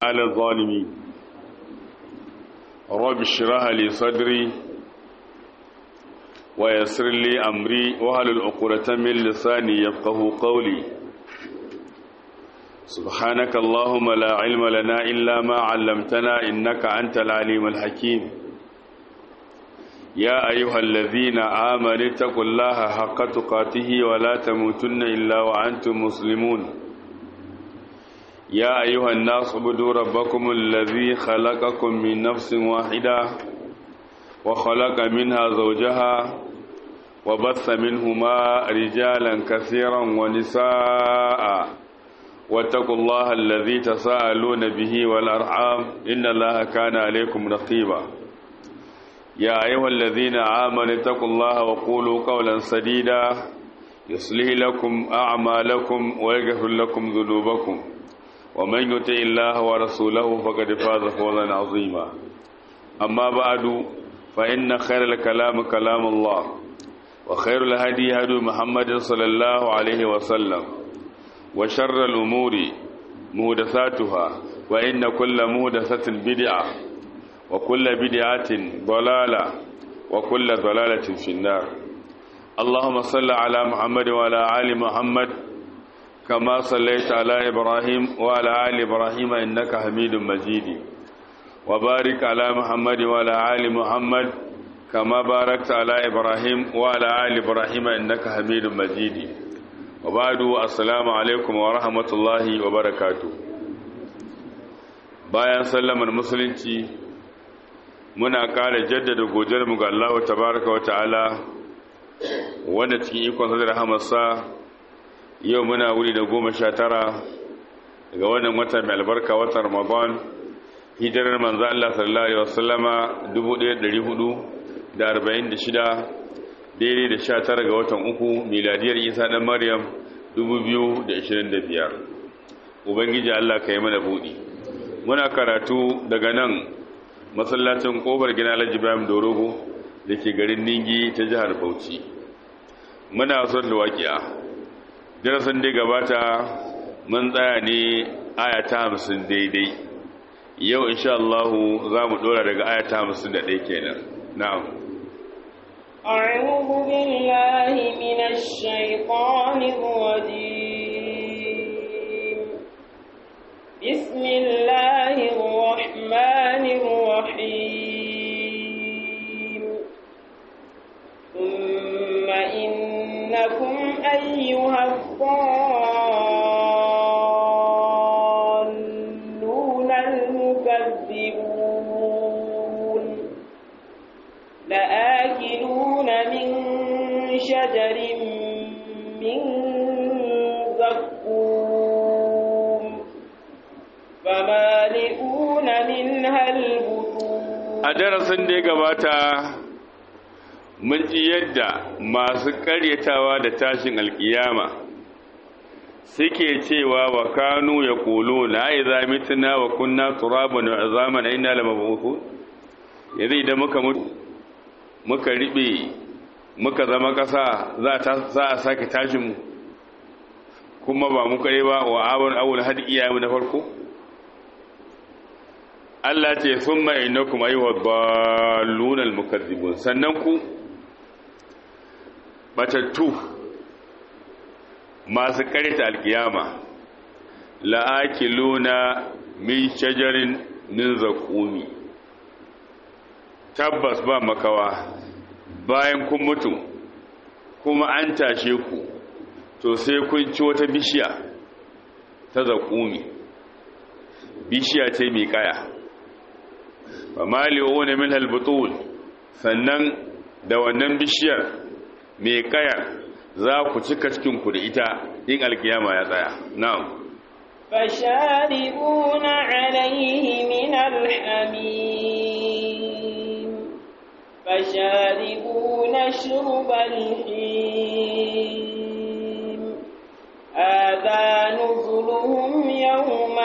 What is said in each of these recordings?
على الظالمين رب اشرح لي صدري ويسر لي أمري واحلل عقدة من لساني يفقهوا قولي سبحانك اللهم لا علم لنا إلا ما علمتنا إنك أنت العليم الحكيم يا أيها الذين آمنوا اتقوا الله حق تقاته ولا تموتن إلا وأنتم مسلمون يا أيها الناس اعبدوا ربكم الذي خلقكم من نفس واحدة وخلق منها زوجها وبث منهما رجالا كثيرا ونساء واتقوا الله الذي تساءلون به والأرحام إن الله كان عليكم رقيبا يا أيها الذين آمنوا اتقوا الله وقولوا قولا سديدا يصلح لكم أعمالكم ويغفر لكم ذنوبكم ومن يطع الله ورسوله فقد فاز فوزا عظيما أما بعد فإن خير الكلام كلام الله وخير الهدي هدي محمد صلى الله عليه وسلم وشر الأمور محدثاتها وإن كل محدثة بدعة وكل بدعة ضلالة وكل ضلالة في النار اللهم صل على محمد وعلى آل محمد كما صليت على إبراهيم وعلى آل إبراهيم إنك حميد مجيد وبارك على محمد وعلى آل محمد كما باركت على إبراهيم وعلى آل إبراهيم إنك حميد مجيد وبعد السلام عليكم ورحمة الله وبركاته bayan sallamar musulunci muna ƙara jaddada godiyarmu ga Allah tabaraka wa ta'ala wanda cikin ikon sa da rahamarsa yau muna wuri da 19 daga wannan wata mai albarka watan Ramadan hijirar manzo Allah sallallahu alaihi wasallama 1446 daidai da 19 ga watan uku miladiyar Isa dan Maryam 2025 ubangiji Allah kai mana budi muna karatu daga nan masallacin kofar gina Alhaji Ibrahim Dorogo dake garin Ningi ta jihar Bauchi muna son da waqi'a darasin da gabata mun tsaya ne aya ta 50 daidai yau insha Allah za mu dora daga aya ta 51 kenan na'am أعوذ بالله من الشيطان الرجيم بسم الله الرحمن الرحيم ثم إنكم أيها الضالون المكذبون لآكلون من شجر من زقوم فمالئون منها البطون أدرسن دي gabata mun ji yadda masu karyatawa da tashin alkiyama suke cewa wa kanu yaquluna idza mitna wa kunna turaban wa azaman inna lamab'uthun yanzu idan muka riɓe muka zama ƙasa za a sake tashin mu kuma ba muka yi ba wa awul hadi iyayenmu na farko Allah ce summa innakum ayyuhad dallun almukazzibun sannan ku batattu masu karita alkiyama la'akiluna min shajarin min zaqumi tabbas ba makawa bayan kun mutu kuma an tashe ku to sai kun ci wata bishiya ta zaƙumi bishiya ce mai kaya ba mali'una min halbutul sannan da wannan bishiyar mai kaya za ku cika cikin ku da ita in alkiyama ya tsaya na'am فشاربون عليه من الحميم فشاربون شرب الهيم هذا نزلهم يوم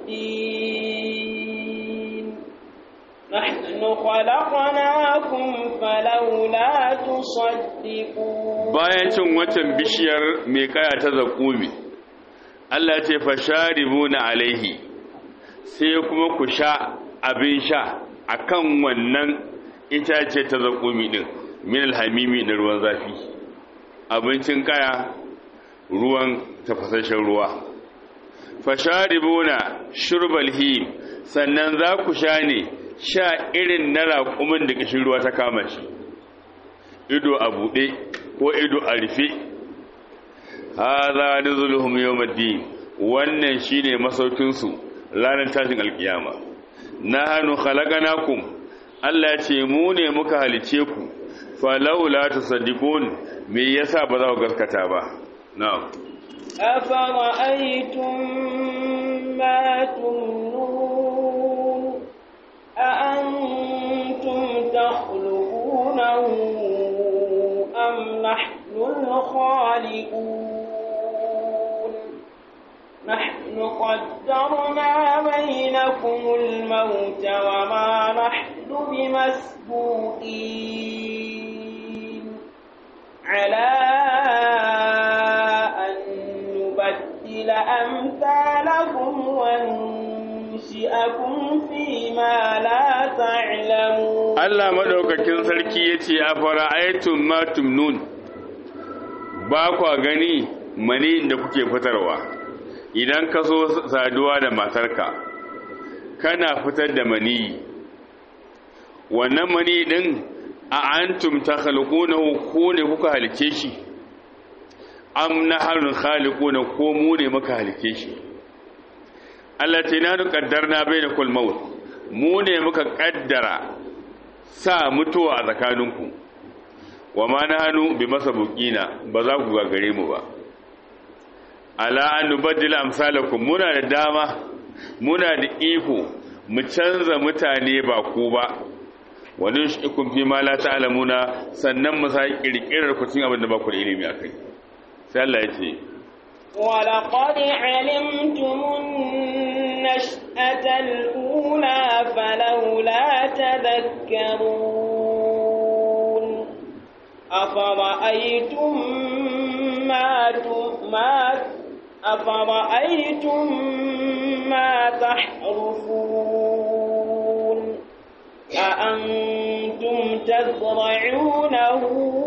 الدين نحن خلقناكم فلولا تصدقون bayan cin watan bishiyar mai kaya ta zakumi Allah ce fasharibuna alaihi sai kuma ku sha abin sha akan wannan itace ta zakumi din min alhamimi da ruwan zafi, abincin kaya, ruwan tafasashen ruwa. Fasharibuna shurbal him, sannan za ku sha ne sha irin na raƙumin da kishin ruwa ta kama shi, ido a buɗe ko ido a rufe. Hadha nuzuluhum yawmiddin, wannan shine masaukin su ranar tashin alkiyama. Nahnu khalaqnakum, Allah ya ce mu ne muka halice ku, falawla tusaddiqun, me yasa ba za ku gaskata ba? Na'am. أفرأيتم ما تمنون أأنتم تخلقونه أم نحن الخالقون نحن قدرنا بينكم الموت وما نحن بمسبوقين على أمثالكم وننشئكم فيما لا تعلمون. Allah madaukakin sarki yace afara'aytum ma tumnun, ba kwa gani mani da kuke fitarwa idan ka so saduwa da matarka kana fitar da mani, wannan mani din a antum takhluqunahu, ko ne kuka halice shi, am nahnu khaliquna, ko mu ne muka halice shi. Allah ce na qaddarna bainakul maut, mu ne muka kaddara sa mutuwa a tsakaninku, wa ma nahnu bimasabuqina, ba za ku gagare mu ba. Ala an nubaddila amsalakum, muna da dama, muna da iko mu canza mutane ba ku ba, wa nush'ikum fi ma la ta'lamuna, sannan mu sai kirkirar ku cikin abin da ba ku da ilimi akai. sai Allah ya ce ولقد علمتم النشأة الأولى فلولا تذكرون أفرأيتم ما تحرثون أأنتم تزرعونه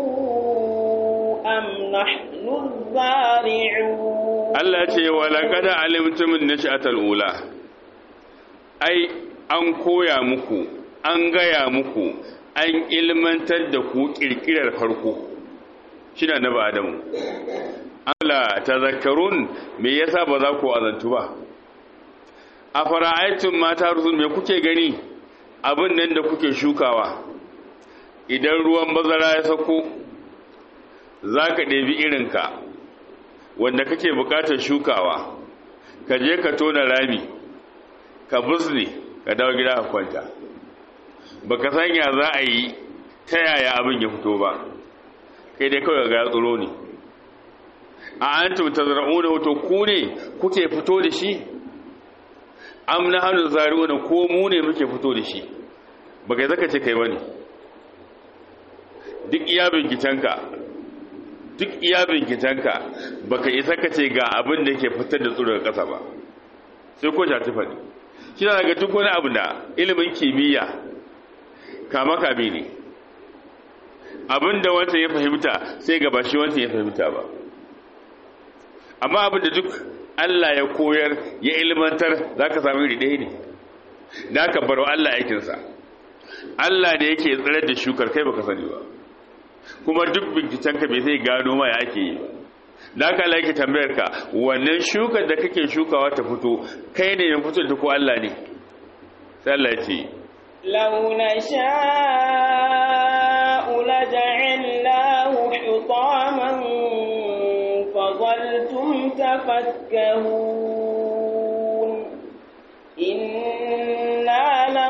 أم نحن الزارعون Allah ce walaqad alimtum an-nash'atal ula, ai an koya muku, an gaya muku, an ilmantar da ku kirkirar farko shine annabi Adamu. Allah tazakkarun, me yasa ba za ku azantu ba? Afara'aytum ma tarusun, me kuke gani abin nan da kuke shukawa? Idan ruwan bazara ya sako, zaka ɗebi irinka wanda kake bukatar shukawa, ka je ka tona rami, ka busne, ka dawo gida ka kwanta. Baka san ya za a yi ta yaya abin ya fito ba, kai dai kawai ga tsoro ne. A antum tazra'una, to ku ne kuke fito da shi? Am nahnu zari'una, ko mu ne muke fito da shi? Baka zaka ce kai bane. Duk iya binkitanka baka isa ka ce ga abin da yake fitar da tsoro daga ƙasa ba, sai ko jati faɗi. Shi na daga duk wani abu da ilimin kimiyya kame ne, abin da wancan ya fahimta sai gaba shi wancan ya fahimta ba. Amma abin da duk Allah ya koyar ya ilmantar za ka sami iri ɗaya ne, da ka baro Allah aikinsa. Allah da yake tsirar da shukar, kai baka sani ba, kuma duk bincikenka bai zai gano ma ya ake yi ba. Da aka Allah yake tambayar ka, wannan shukar da kake shukawa ta fito, kai ne ya fito da ko Allah ne? Sai Allah ya ce لو نشاء لجعلناه حطاما فظلتم تفكهون إنا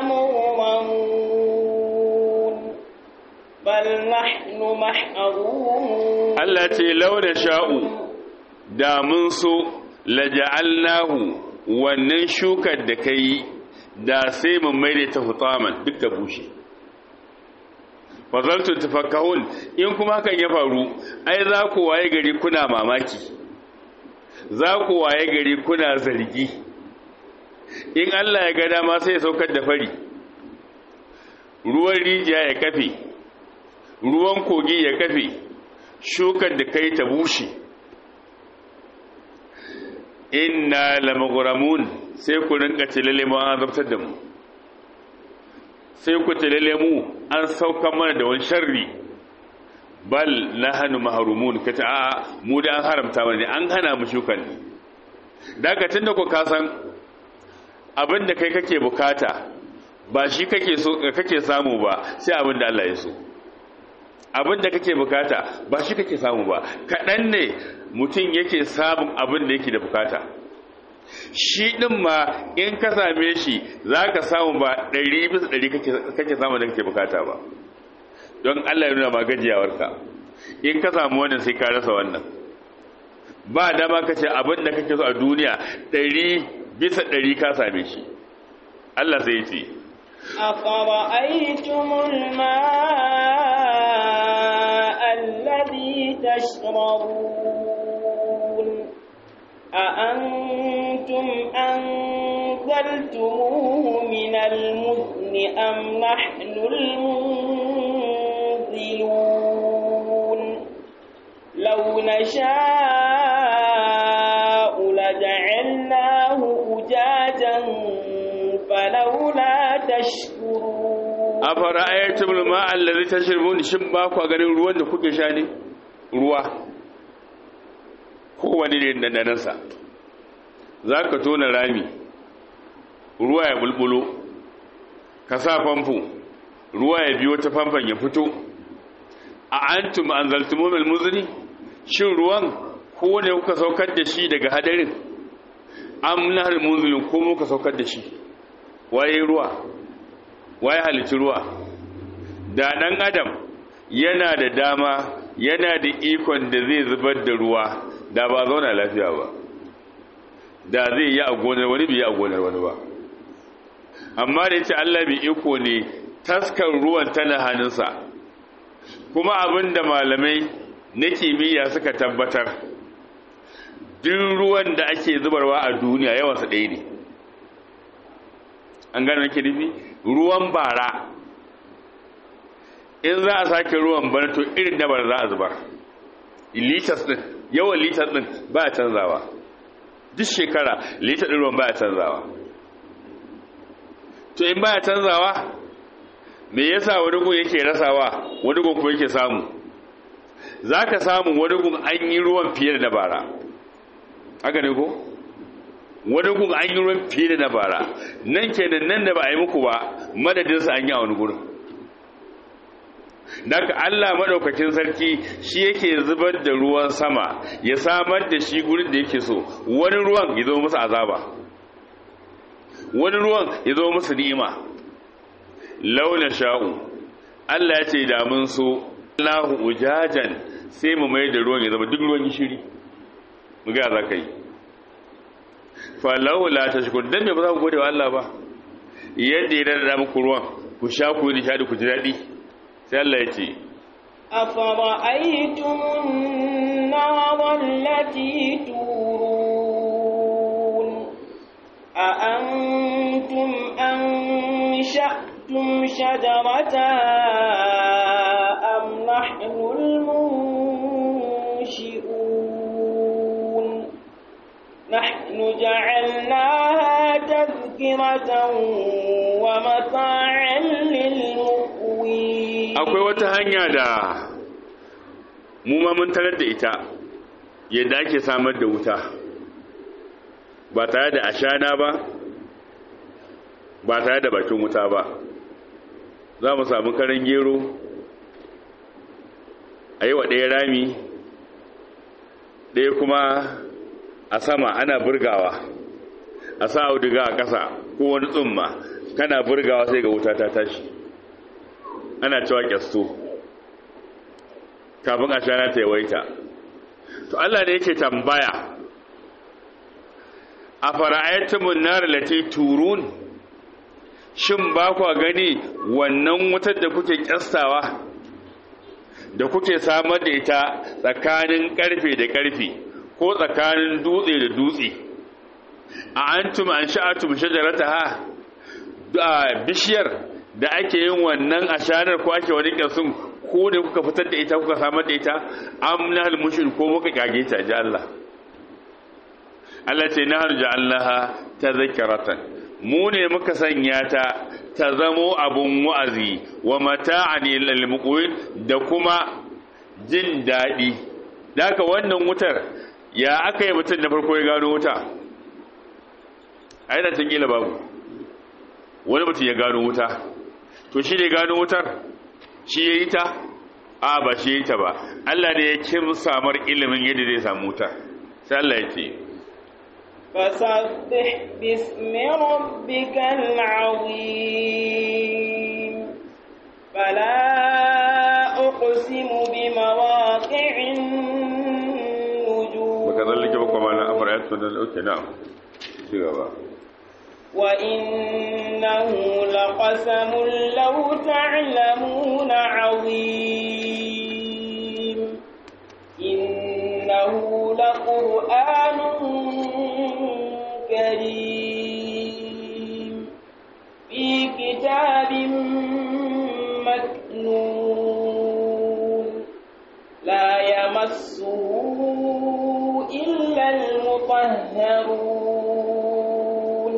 لمغرمون بل نحن محرومون. Allah ce law nasha'u, da mun so laja'alnahu, wannan shukar da kai da sai mun maida ta hutaman duk da bushe. Fazaltu tafakkahun, in kuma hakan ya faru, ai za ku waye gari kuna mamaki, za ku waye gari kuna zargi, in Allah ya ga dama sai ya saukar da fari, ruwan rijiya ya kafe, ruwan kogi ya kafe, shukar da kai ta bushe. Inna lamaghramun, sai ku rinka tilale mu an azabtar da mu, sai ku tilale mu an sauka mana da wani sharri. Bal nahnu mahrumun, kace a mu da an haramta mana ne, an hana mu shukan ne. Daga tunda ku kasan abin da kai kake bukata ba shi kake samu ba, sai abin da Allah ya so. Abin da kake bukata ba shi kake samu ba, kaɗan ne mutum yake samun abin da yake da bukata. Shi ɗin ma in ka same shi za ka samu ba 100% kake samu da kake bukata ba, don Allah ya nuna ma gajiyawarka. In ka samu wannan sai ka rasa wannan. Ba dama ka ce abin da kake so a duniya 100% ka same shi. Allah sai ya ce أفرأيتم الماء الذي تشربون أأنتم أنزلتموه من المزن أم نحن المنزلون لو نشاء لجعلناه أجاجا فلولا تشكرون أفرأيتم الماء الذي تشربون shin ba ku ganin ruwan da kuke sha ne? Ruwa kowane ne dandanansa, za ka tona rami ruwa ya bulbulo, ka sa famfo ruwa ya biyo ta famfon ya fito. A antum anzaltumu min muzni, shin ruwan ko ne kuka saukar da shi daga hadarin, am nahar munzilin ko muka saukar da shi? Waye ruwa, waye halitta ruwa? Da ɗan adam yana da dama, yana da ikon da zai zubar da ruwa, da ba zauna lafiya ba, da zai yi a gonar wani bai yi a gonar wani ba. Amma da yace Allah bai iko ne, taskar ruwan tana hannunsa. Kuma abin da malamai na kimiyya suka tabbatar, duk ruwan da ake zubarwa a duniya yawansa ɗaya ne. An gane nake nufi? Ruwan bara in za a sake ruwan bana to irin da bara za a zubar. Litas din, yawan litas din ba a canzawa, duk shekara litas din ruwan ba a canzawa. To in ba a canzawa, me yasa wani gun yake rasawa wani gun kuma yake samu? Za ka samu wani gun an yi ruwan fiye da bara, haka ne ko? Wani gun an yi ruwan fiye da bara, nan kenan nan da ba a yi muku ba madadinsa an yi a wani gurin. Daga Allah maɗaukakin sarki shi yake zubar da ruwan sama ya samar da shi gurin da yake so. Wani ruwan ya zo musu azaba, wani ruwan ya zo musu ni'ima. Launa sha'u, Allah ya ce da mun so Allahu ujajan, sai mu mai da ruwan ya zama duk ruwan gishiri. Mu ga za ka yi. Falau la tashkur, dan me ba za ku gode wa Allah ba? Yadda ya dada muku ruwan ku sha ku ni shadi ku ji dadi. Sai Allah ya ce أفرأيتم النار التي تورون أأنتم أنشأتم شجرتها أم نحن المنشئون نحن جعلناها تذكرة ومتاعا للمقوين. akwai wata hanya da mu ma mun tarar da ita yadda ake samar da wuta ba tare da ashana ba, ba tare da bakin wuta ba. Za mu samu karan gero a yi wa ɗaya rami, ɗaya kuma a sama ana burgawa, a sa auduga a ƙasa ko wani tsumma, kana burgawa sai ga wuta ta tashi, ana cewa kyasto kafin a shana ta yawaita. To Allah ne yake tambaya, a fara'ayatumun nar lati turun, shin ba ku gani wannan wutar da kuke kyastawa da kuke samar da ita tsakanin karfe da karfe ko tsakanin dutse da dutse, a antum an sha'atum shajarataha bishiyar da ake yin wannan asharar ko ake wani kasun ko da kuka fitar da ita kuka samar da ita amnal mushrik ko muka kage ta ji Allah ce nahnu ja'alnaha tadhkiratan mu ne muka sanya ta zamo abun wa'azi wa mata'an lil muqwin da kuma jin dadi daga wannan wutar ya aka yi mutum na farko ya gano wuta aina tun gila babu wani mutum ya gano wuta to shi ne gano wutar shi ya yi ta a ba shi ya yi ta ba Allah ne ya kin samar ilimin yadda zai samu wuta sai Allah ya ce فسبح باسم ربك العظيم فلا أقسم بمواقع النجوم وكذلك بكم على أمر أتمنى الأوكي نعم وإنه لقسم لو تعلمون عظيم إنه لقرآن كريم في كتاب مكنون لا يمسه إلا المطهرون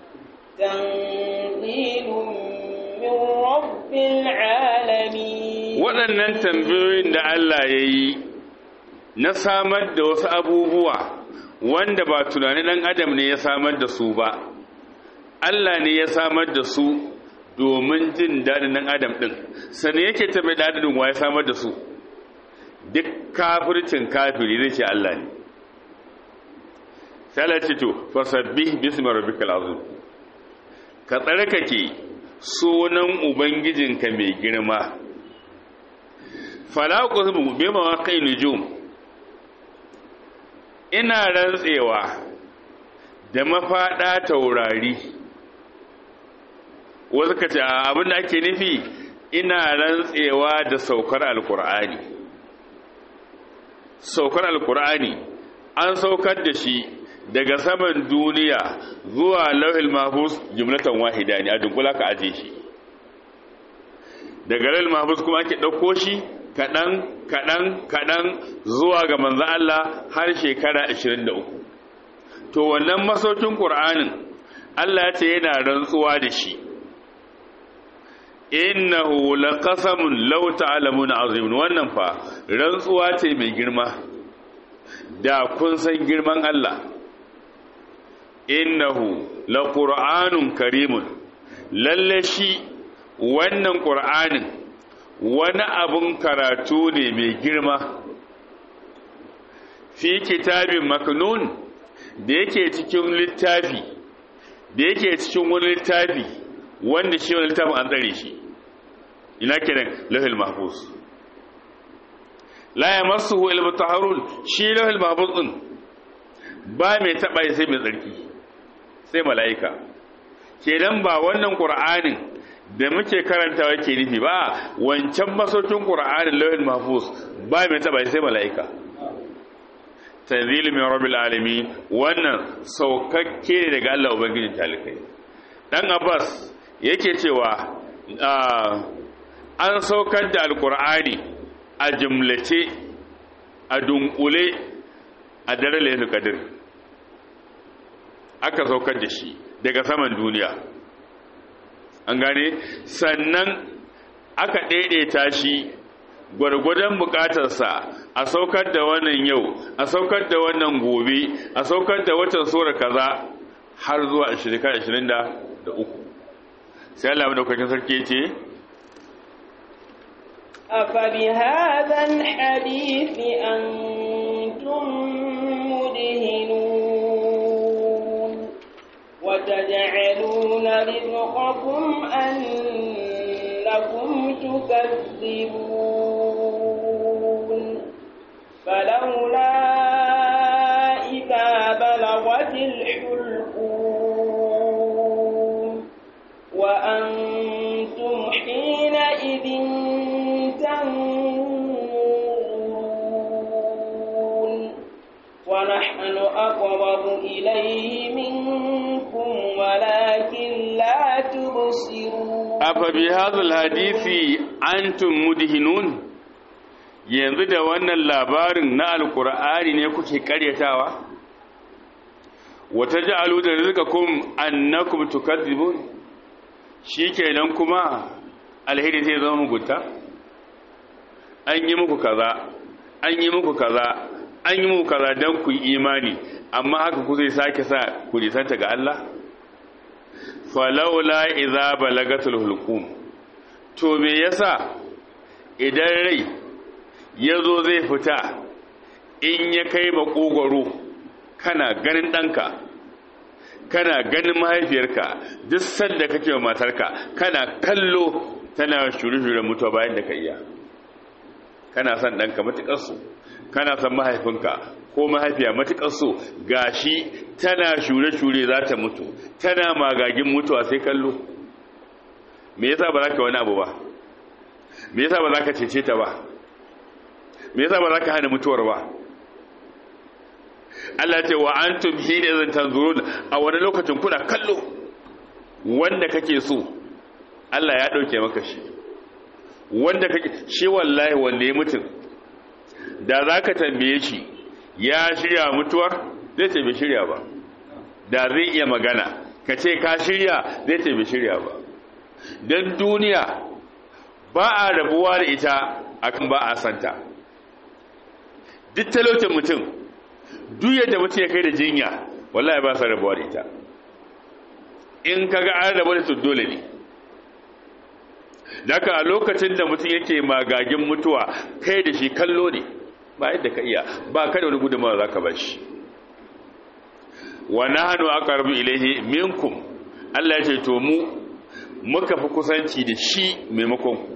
تنزيل من رب العالمين waɗannan tambayoyin da Allah ya yi na samar da wasu abubuwa wanda ba tunanin ɗan adam ne ya samar da su ba Allah ne ya samar da su domin jin daɗin ɗan adam ɗin sannan yake taɓa daɗin wa ya samar da su duk kafircin kafiri zai ce Allah ne sai Allah ce to fasabbih bismi rabbikal azim ka tsarkake sunan ubangijinka mai girma fala qusmu bi mawaqi nujum ina rantsewa da mafada taurari wasu kace abin da ake nufi ina rantsewa da saukar alqur'ani an saukar da shi daga saman duniya zuwa lauhil mahfuz jumlatan wahida ne a dunkula ka aje shi daga lauhil mahfuz kuma ake dauko shi kadan zuwa ga manzo Allah har shekara 23 to wannan masaukin Qur'anin Allah ya ce yana rantsuwa da shi innahu laqasamun law ta'lamuna azim wannan fa rantsuwa ce mai girma da kun san girman Allah innahu laqur'anun karimun lalle shi wannan qur'anin wani abun karatu ne mai girma fi kitabin maknun da yake cikin littafi wani littafi wanda shi wani littafin an tsare shi ina kenan lahul mahfuz la yamassuhu illa mutahharun shi lahul mahfuz din ba mai taba sai mai tsarki sai mala'ika kenan ba wannan qur'anin da muke karantawa ke nufi ba wancan masaukin qur'anin lahul mahfuz ba mai taba sai mala'ika tanzil min rabbil alamin wannan saukakke ne daga Allah ubangijin talikai dan Abbas yake cewa an saukar da alqur'ani a jumlace a dunkule a dare lailatul qadr aka saukar da shi daga saman duniya an gane sannan aka daidaita shi gwargwadon bukatarsa a saukar da wannan yau a saukar da wannan gobe a saukar da watan sura kaza har zuwa 23 sai Allah madaukakin sarki yace أفبهذا الحديث أنتم مدهنون وتجعلون رزقكم أنكم تكذبون فلولا إذا بلغت الحلقوم وأنتم حينئذ تنظرون ونحن أقرب إليه منكم afa bi hadhal hadisi antum mudhinun, yanzu da wannan labarin na alqur'ani ne kuke karyatawa? wa taj'alu rizqakum annakum tukadzibun, shikenan kuma alheri zai zama mugunta? An yi muku kaza, an yi muku kaza, an yi muku kaza dan ku yi imani, amma haka ku zai sake sa ku nisanta ga Allah? Falaula idza balagatul hulqum, to me yasa idan rai yazo zai fita, in ya kai makogoro, kana ganin danka, kana ganin mahaifiyarka, duk sanda kake wa matarka, kana kallo tana shure-shure mutuwa bayan da ka iya, kana son danka matukar so, kana son mahaifinka ko mahaifiya matukar so, gashi tana shure-shure za ta mutu, tana magagin mutuwa sai kallo. Me yasa ba za ka wani abu ba? Me yasa ba za ka cece ta ba? Me yasa ba za ka hana mutuwar ba? Allah ce wa antum hina idan tanzurun, a wani lokacin kuna kallo wanda kake so Allah ya dauke maka shi, wanda kake shi wallahi wanda ya mutu da zaka tambaye shi ya shirya mutuwar, zai ce bai shirya ba. Da zai iya magana ka ce ka shirya, zai ce bai shirya ba. Dan duniya ba a rabuwa da ita akan ba a santa. Duk talaucin mutum, duk yadda mutum ya kai da jinya, wallahi ba sa rabuwa da ita. In kaga an rabu da su dole ne. Daga a lokacin da mutum yake magagin mutuwa, kai da shi kallo ne, ba yadda ka iya, ba ka da wani gudunmawa za ka ba shi. Wa nahnu aqrabu ilayhi minkum, Allah ya ce to mu muka fi kusanci da shi maimakon ku,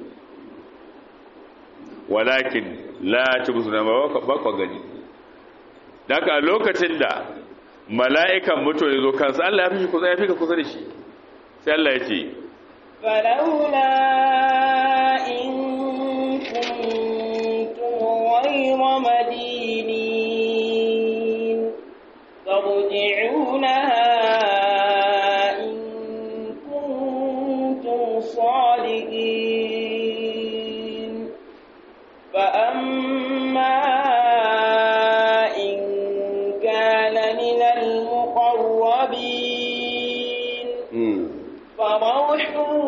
walakin la tubsiruna, ba ku gani. Daga a lokacin da mala'ikan mutuwa ya zo kansa, Allah ya fi ka kusa da shi, sai Allah ya ce فلولا إن كنتم غير مدينين ترجعونها إن كنتم صادقين. فأما إن كان من المقربين فروح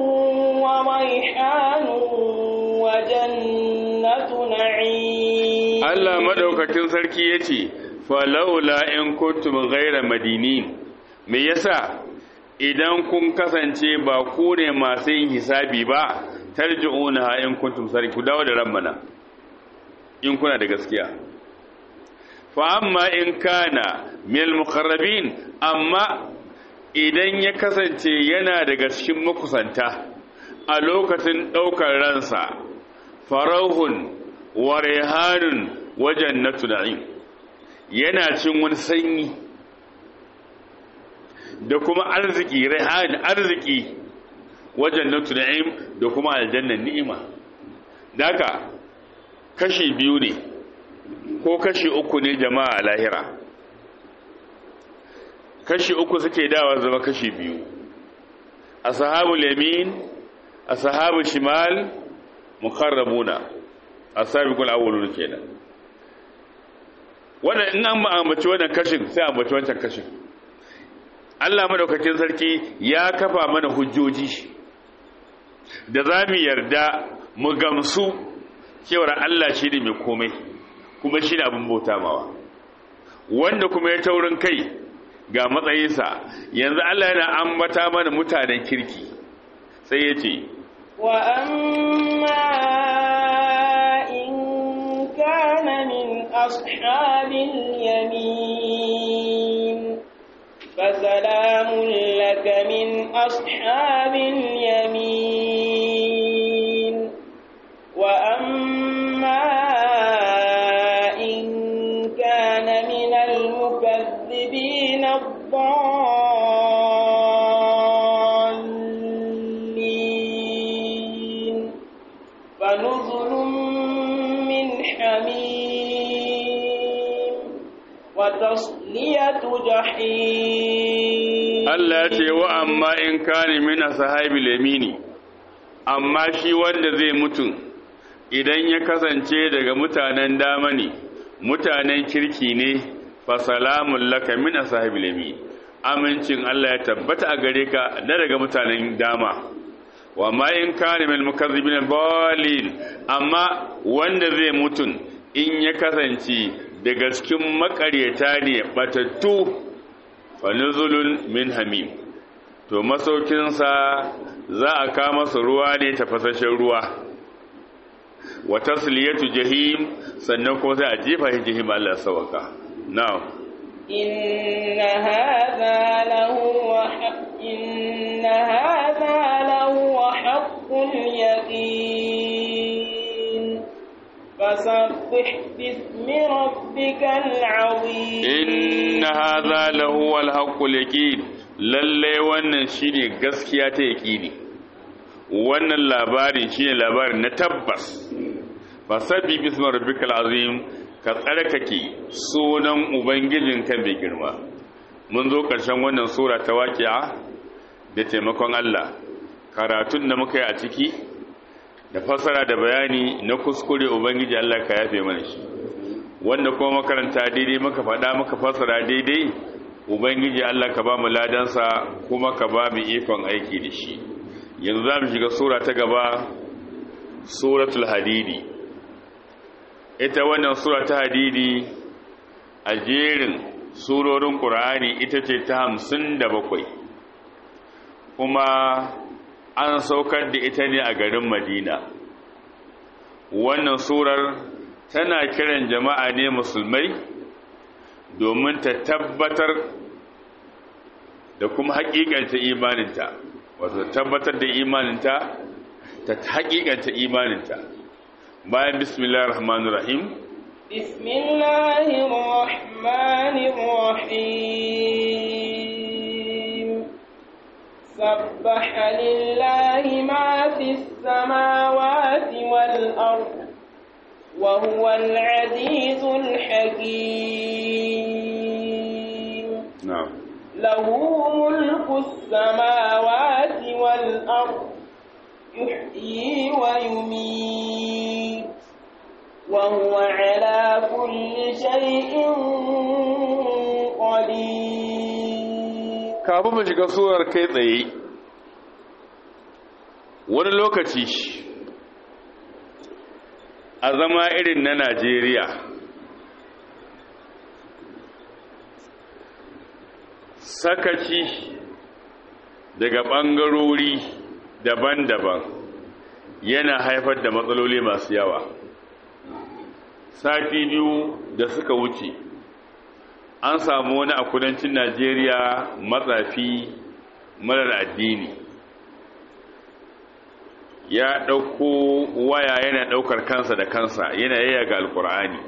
وريحان وجنة نعيم. Allah madaukakin sarki yace falaula in kuntum ghayra madinin, me yasa idan kun kasance ba ku ne masu yin hisabi ba, tarji'unaha in kuntum sadiqin, ku dawo da rammana in kuna da gaskiya. Fa amma in kana mil muqarrabin, amma idan ya kasance yana daga cikin makusanta a lokacin ɗaukar ransa, farauhun wa rehanun wa jannatu na'im, yana cin wani sanyi da kuma arziki, rehan arziki, wa jannatu na'im da kuma aljannan ni'ima. Daka kashi biyu ne ko kashi uku ne jama'a a lahira, kashi uku suke dawa zama kashi biyu: ashabul yamin, ashabul shimal, muqarrabuna, asabiqul awwalun kenan. Wannan in an ambaci wannan kashin sai ambaci wancan kashin. Allah madaukakin sarki ya kafa mana hujjoji da zamu yarda mu gamsu cewa Allah shi ne mai komai, kuma shi ne abin bauta mawa. Wanda kuma ya taurin kai ga matsayinsa, yanzu Allah yana ambata mana mutanen kirki, sai ya ce wa amma in kana min ashabil yamin fasalamun laka min ashabil yamin wa amma in kana min al-mukaththibin الضالين فنزل من حميم وتصلية جحيم. Allah ya ce wa amma in kane min ashabil yamini, amma shi wanda zai mutu idan ya kasance daga mutanen dama ne mutanen kirki ne fa salamun laka min ashabil yamin amincin Allah ya tabbata a gare ka na daga mutanen dama wa ma in kana min mukazzibin balil amma wanda zai mutun in ya kasance daga cikin makaryata ne batattu fa nuzulun min hamim to masaukinsa za a kama su ruwa ne tafasashen ruwa wa tasliyatu jahim sannan kuma sai a jefa shi jahim Allah sawaka now inna hadha lahu haqqul yaqin fasabbih bismi rabbikal azim inna hadha lahu al-haqqul yaqin lalle wannan shine gaskiya ta yaqini wannan labarin shine labarin na tabbas fasabbi bismi rabbikal azim ka tsarkake sunan ubangijinka mai girma mun zo karshen wannan sura ta waqi'a da taimakon Allah karatun da muka yi a ciki da fasara da bayani na kuskure ubangiji Allah ka yafe mana shi wanda kuma makaranta daidai muka faɗa muka fasara daidai ubangiji Allah ka ba mu ladansa kuma ka ba mu ikon aiki da shi yanzu za mu shiga sura ta gaba suratul hadidi ita wannan sura ta hadidi a jerin surorin qur'ani ita ce ta 57 kuma an saukar da ita ne a garin Madina wannan surar tana kiran jama'a ne musulmai domin ta tabbatar da kuma haƙiƙanta imaninta wato tabbatar da imaninta ta haƙiƙanta imaninta bayan bismillahir rahmanir rahim bismillahir rahmanir rahim sabbaha lillahi ma fis samawati wal ard wa huwal azizul hakim na'am له ملك السماوات والأرض يحيي ويميت وهو على كل شيء قدير kafin mu shiga surar kai tsaye wani lokaci a zama irin na Najeriya sakaci daga ɓangarori daban-daban yana haifar da matsaloli masu yawa sati biyu da suka wuce an samu wani a kudancin Najeriya matsafi marar addini ya ɗauko waya yana ɗaukar kansa da kansa yana yayyaga alkur'ani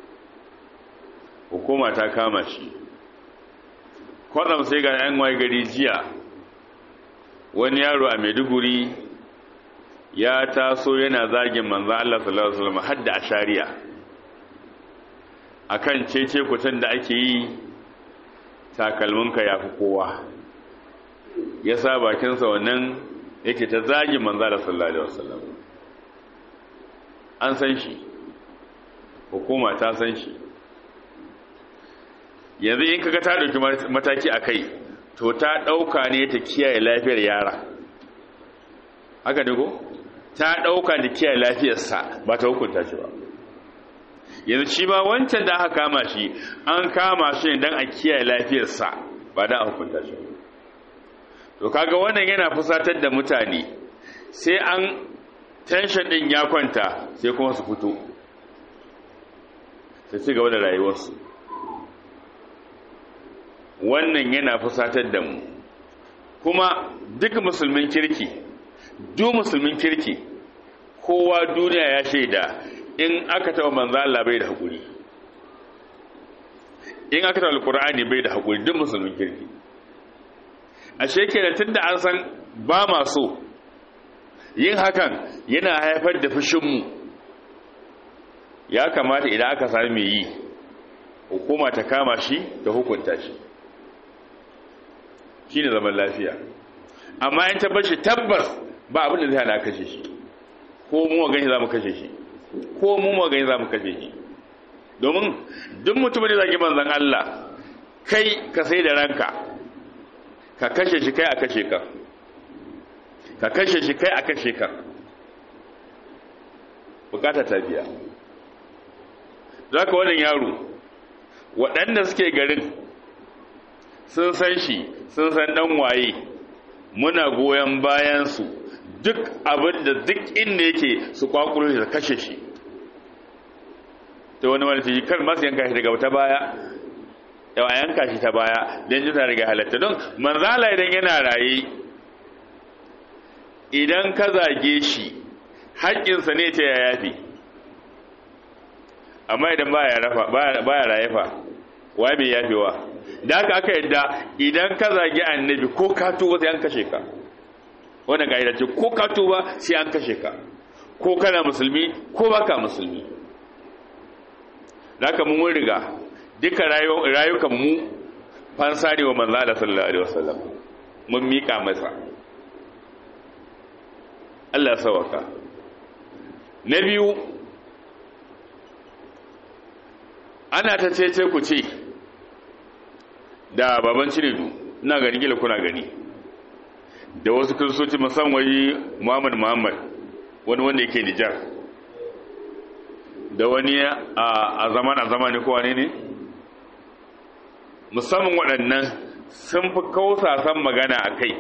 hukuma ta kama shi kwatsam sai ga yan waye gari jiya wani yaro a Maiduguri ya taso yana zagin manzo Allah sallallahu alaihi wasallam hadda ashariya akan cece kutan da ake yi takalminka yafi kowa yasa bakin sa wannan yake ta zagin manzo Allah sallallahu alaihi wasallam an san shi hukuma ta san shi yanzu in kaga ta dauki mataki akai to ta dauka ne ta kiyaye lafiyar yara haka ne ko ta dauka da kiyaye lafiyar sa ba ta hukunta shi ba yanzu shi ba wancan da aka kama shi an kama shi dan a kiyaye lafiyar sa ba da hukunta shi to kaga wannan yana fusatar da mutane sai an tension din ya kwanta sai kuma su fito sai ci gaba da rayuwarsu wannan yana fusatar da mu kuma duk musulmin kirki kowa duniya ya shaida in aka taɓa manzo Allah bai da hakuri in aka taɓa alqur'ani bai da hakuri duk musulmin kirki ashe kenan tunda an san ba ma so yin hakan yana haifar da fushin mu ya kamata idan aka sami mai yi hukuma ta kama shi da hukunta shi shine zaman lafiya amma in tabbaci tabbas ba abin da zai hana kashe shi, ko mu gani za mu kashe shi, ko mu gani za mu kashe shi. Domin duk mutumin da zaki manzon Allah, kai ka sai da ranka ka kashe shi, kai a kashe ka, ka kashe shi, kai a kashe ka, bukata ta biya. Zaka wannan yaro waɗanda suke garin sun san shi, sun san dan waye, muna goyon bayan su duk abin da duk inda yake su kwakulo shi da kashe shi. To wani wani kar masu yanka shi daga wata baya, yawa yanka shi ta baya don jita daga halatta. Don manzala idan yana raye, idan ka zage shi haƙƙinsa ne ta ya yafi, amma idan baya raye fa wa bai yafewa. Da haka aka yadda idan ka zage annabi ko ka tuba sai an kashe ka. Wannan ka'ida ce, ko ka tuba sai an kashe ka, ko kana musulmi ko baka musulmi. Da haka mun riga duka rayukan mu fansa ne wa manzo Allah sallallahu alaihi wasallam, mun mika masa. Allah ya sauka. Na biyu, ana ta cece ku ce da baban Cinedu, ina gani gila kuna gani, da wasu kristoci musamman wai Muhammad wani wanda yake Nijar, da wani a zamani ko wane ne, musamman waɗannan sun fi kausasan magana a kai.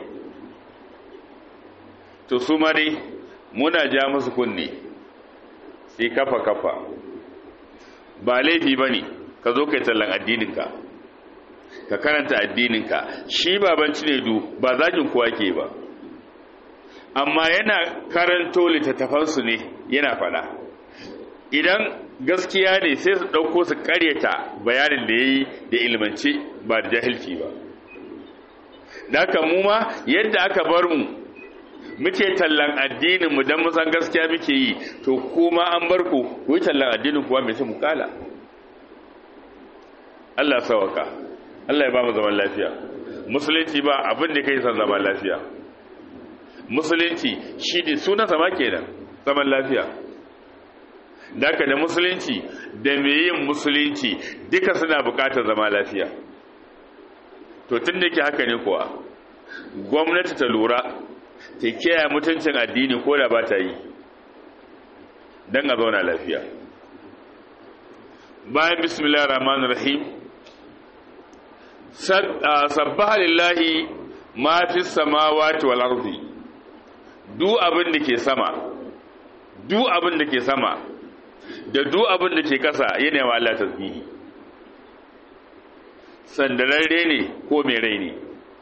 To su ma dai muna ja musu kunne, sai kafa ba laifi ba ne ka zo kai tallan addininka, ka karanta addininka. Shi baban Cinedu ba zagin kowa ke ba, amma yana karanto littattafansu ne yana faɗa. Idan gaskiya ne sai su ɗauko su ƙaryata bayanin da ya yi da ilmance ba da jahilci ba. Da haka mu ma yadda aka bar mu muke tallan addinin mu dan mu san gaskiya muke yi, to kuma an bar ku yi tallan addinin kuwa mai mu kala. Allah sawaka, Allah ya ba mu zaman lafiya. Musulunci ba abin da kai san zaman lafiya. Musulunci shi ne sunan sama kenan, zaman lafiya. Daka da musulunci da me yin musulunci duka suna bukatar zama lafiya. To tun da ke haka ne kuwa, gwamnati ta lura ta kiyaye mutuncin addini ko da ba ta yi, don a zauna lafiya. Bayan bismillahir rahmanir rahim, sabbaha lillahi ma fi samawati wal ardi, duk abin da ke sama, duk abin da ke sama da duk abin da ke kasa yana wa Allah tasbihi. Sandararre ne ko mai rai ne,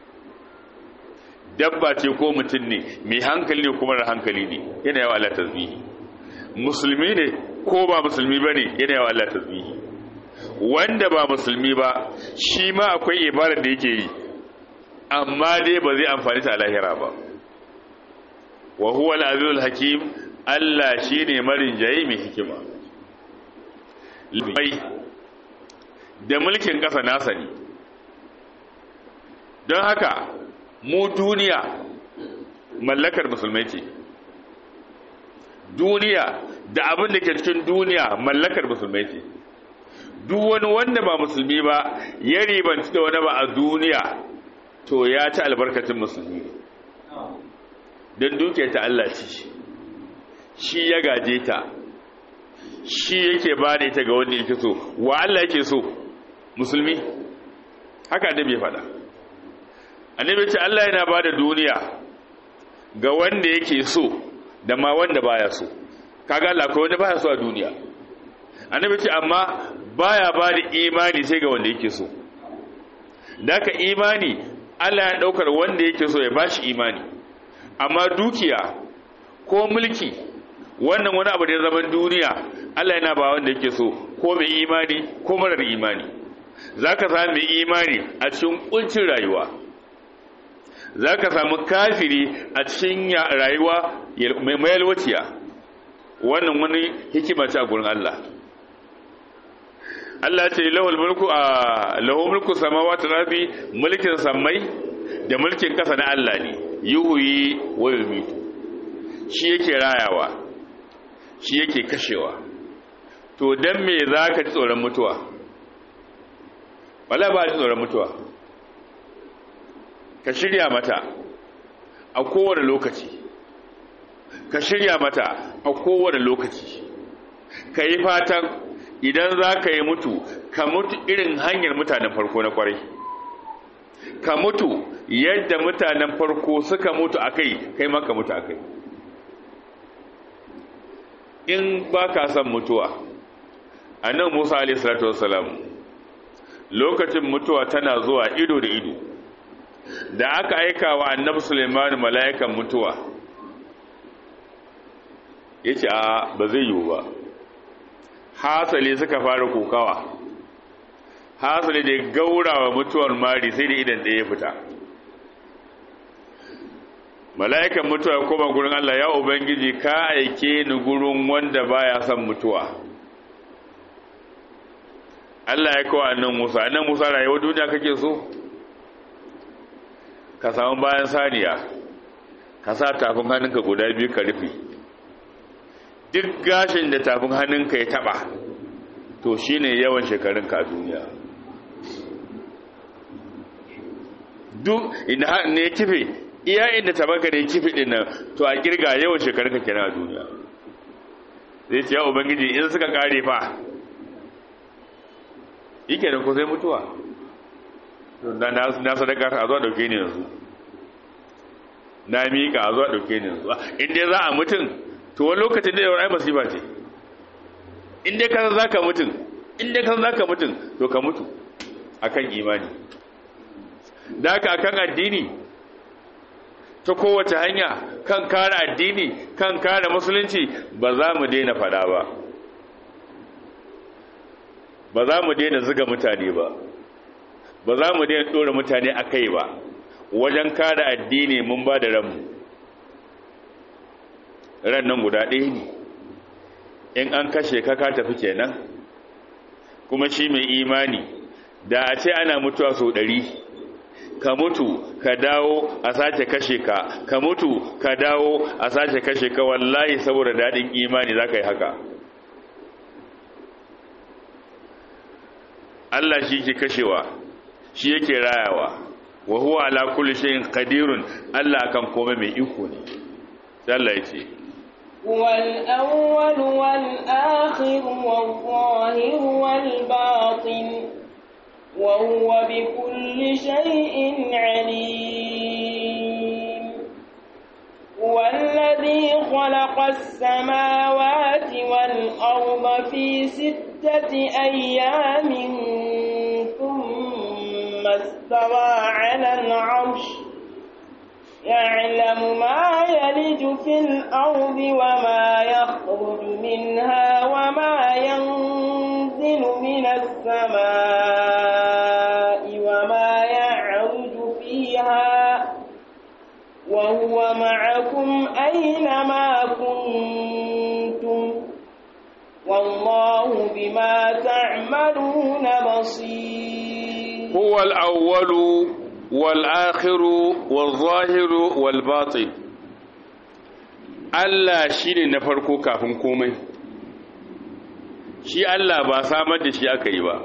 dabba ce ko mutum ne, mai hankali ne kuma da hankali ne, yana yawa Allah tasbihi. Musulmi ne ko ba musulmi ba ne, yana yawa Allah tasbihi. Wanda ba musulmi ba shi ma akwai ibadar da yake yi, amma dai ba zai amfani ta lahira ba. Wa huwa al-azizul hakim, Allah shine marinjayi mai hikima. Da mulkin ƙasa nasa ne. Don haka mu duniya mallakar musulmai ce, duniya da abin da ke cikin duniya mallakar musulmai ce. Duk wani wanda ba musulmi ba ya ribanci da wani ba a duniya, to ya ci albarkacin musulmi, don duke ta Allah ce, shi ya gaje ta, shi yake ba da ita ga wanda yake so. Wa Allah yake so? Musulmi. Haka annabi ya faɗa. Annabi ce Allah yana ba da duniya ga wanda yake so da ma wanda baya so. Kaga Allah ko wanda baya so a duniya. Annabi ce amma baya ba da imani sai ga wanda yake so. Daka imani Allah ya daukar wanda yake so ya bashi imani. Amma dukiya ko mulki, wannan wani abu da ya zama duniya, Allah yana ba wanda yake so, ko mai imani ko marar imani. Zaka samu mai imani a cikin kuncin rayuwa, zaka samu kafiri a cikin rayuwa mai mayalwaciya. Wannan wani hikima ce a gurin Allah. Allah ce lahul mulku samawati rabi, mulkin samai da mulkin kasa na Allah ne, yuhyi wa yumitu. shi yake rayawa, shi yake kashewa. To dan me zaka ji tsoron mutuwa? Wala ba ji tsoron mutuwa. Ka shirya mata a kowane lokaci. Ka shirya mata a kowane lokaci. Ka yi fatan idan za ka yi mutu, ka mutu irin hanyar mutanen farko na kwarai. Ka mutu yadda mutanen farko suka mutu a kai ma ka mutu a kai. In ba ka son mutuwa, annabi Musa alaihi salatu wassalam lokacin mutuwa tana zuwa ido da ido, da aka aika wa annabi Sulaiman mala'ikan mutuwa, yace a ba zai yiwu ba. Hasali suka fara kokawa, hasali da gaurawa mutuwar mari sai da idan ɗaya fita. Mala'ikan mutuwa koma gurin Allah, ya Ubangiji ka aike ni gurin wanda baya son mutuwa. Allah ya kawo annan Musa rayuwar duniya kake so? Ka samu bayan saniya, ka sa tafin hannunka guda biyu ka rufe. Duk gashin da tafin hannunka ya taba, to shine yawan shekarunka a duniya. Duk inda ne kife, iya inda tabanka da ya kife din nan, to a kirga yawan shekarunka kenan a duniya. Zai ce ya Ubangiji in suka kare fa, yake da ko sai mutuwa. Na sadaka a zuwa dauke ni yanzu, na miƙa a zuwa dauke ni yanzu. In dai za a mutum, to wani lokacin da yawon ai masifa ce. In dai kan za ka mutum, to ka mutu akan imani. Da haka akan addini, ta kowace hanya, kan kare addini, kan kare musulunci, ba za mu daina fada ba. Ba za mu daina zuga mutane ba. Ba za mu daina ɗora mutane a kai ba. Wajen kare addini mun ba da ranmu. Ran nan guda ɗaya ne. In an kashe ka tafi kenan. Kuma shi mai imani, da a ce ana mutuwa sau 100, ka mutu ka dawo a sace kashe ka, ka mutu ka dawo a sace kashe ka, wallahi saboda daɗin imani za ka yi haka. Allah shi ke kashewa, shi yake rayawa, wa huwa ala kulli shay'in qadirun, Allah akan komai mai iko ne. Sai Allah ya ce wal awwal wal akhir wal zahir wal batin wa huwa bi kulli shay'in alim. والذي خلق السماوات والأرض في 6 أيام ثم استوى على العرش يعلم ما يلج في الأرض وما يخرج منها وما ينزل من السماء وما يعرج فيها وهو معكم أينما كنتم والله بما تعملون بصير. هو الأول والآخر والظاهر والباطن. Allah shine na farko kafin komai. Shi Allah ba samar da shi aka yi ba.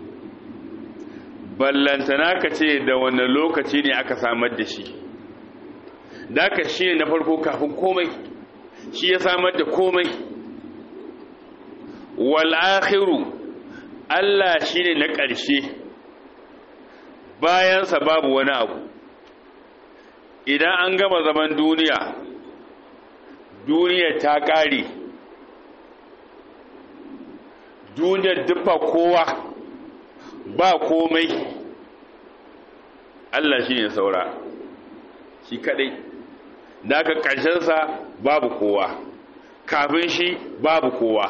Ballantana ka ce da wannan lokaci ne aka samar da shi. Daka shi ne na farko kafin komai, shi ya samar da komai. Wal akhiru, Allah shi ne na ƙarshe, bayansa babu wani abu. Idan an gama zaman duniya, duniya ta ƙare, duniyar duffa kowa ba komai, Allah shi ne saura, shi kaɗai. Da aka ƙarshensa babu kowa, kafin shi babu kowa.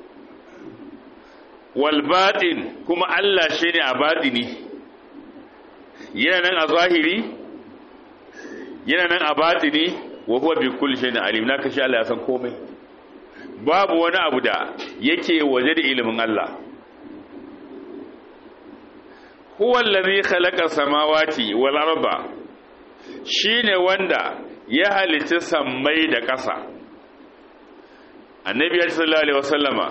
Walbaɗin kuma Allah shi ne a baɗini, yana nan a zahiri, yana nan a baɗini, wa huwa bi kulli shay'in alim. Na kashi Allah ya san komai, babu wani abu da yake waje da ilimin Allah. Huwa allazi khalaqa samawati wal arda, shine wanda ya halitta sammai da ƙasa. annabi sallallahu alaihi wasallama